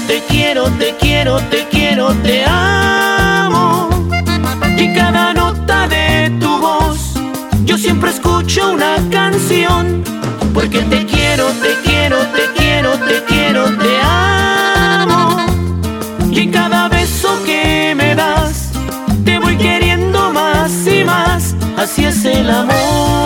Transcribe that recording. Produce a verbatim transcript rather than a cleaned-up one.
te quiero, te quiero, te quiero, te amo. Y en cada nota de tu voz yo siempre escucho una canción, porque te quiero, te quiero, te quiero, te quiero, te amo. Y en cada beso que me das te voy queriendo más y más, así es el amor.